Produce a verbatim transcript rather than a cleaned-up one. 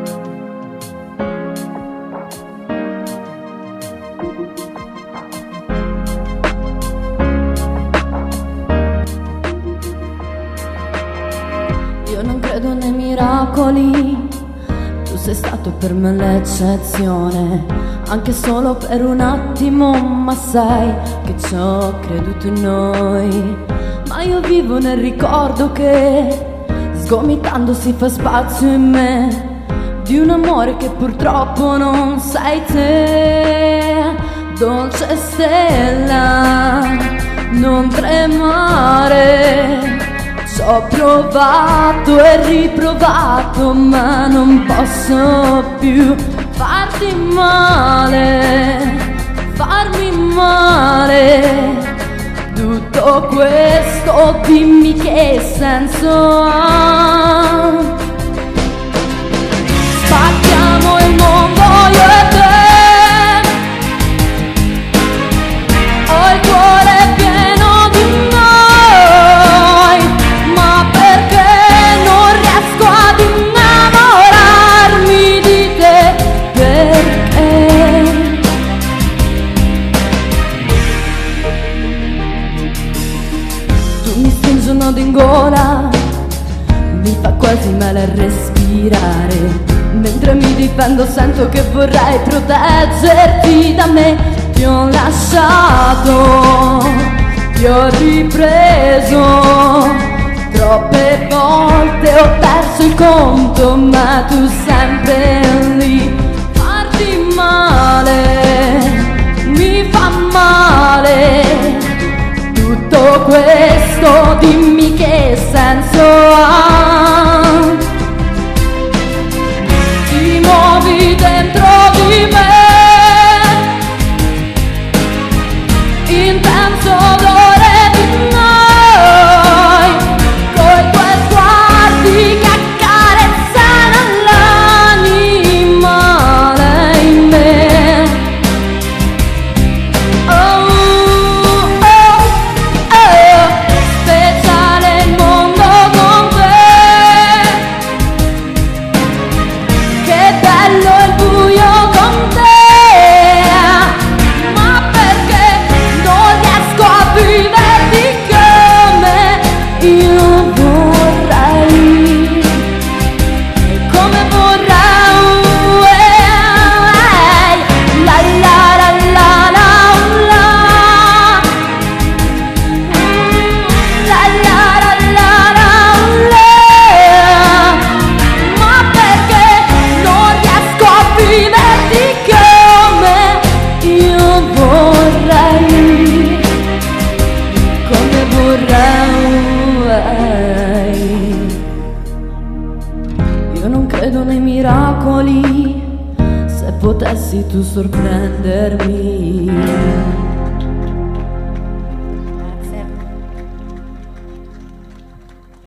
Io non credo nei miracoli, tu sei stato per me l'eccezione, anche solo per un attimo, ma sai che ci ho creduto in noi. Ma io vivo nel ricordo che sgomitando si fa spazio in me di un amore che purtroppo non sei te. Dolce stella, non tremare, ci ho provato e riprovato, ma non posso più farti male, farmi male. Tutto questo dimmi che senso ha. Spacchiamo il mondo io e te, ho il cuore pieno di noi, ma perché non riesco ad innamorarmi di te? Perché tu mi stringi un nodo in gola, mi fa quasi male a respirare. Mentre mi difendo sento che vorrei proteggerti da me. Ti ho lasciato, ti ho ripreso, troppe volte ho perso il conto, ma tu sempre lì. Farti male, mi fa male. Tutto questo dimmi che senso ha. Ti muovi dentro di me, intenso odore di noi, coi tuoi sguardi che accarezzano l'animale in me. Oh, oh, oh, speciale il mondo con te, che bello il buio con te, ma perché non riesco a viverti come io vorrei, come vorrei. La la la la la la, la la la la la la, ma perché non riesco a viverti come io vorrei, come vorrei. Io non credo nei miracoli, se potessi tu sorprendermi.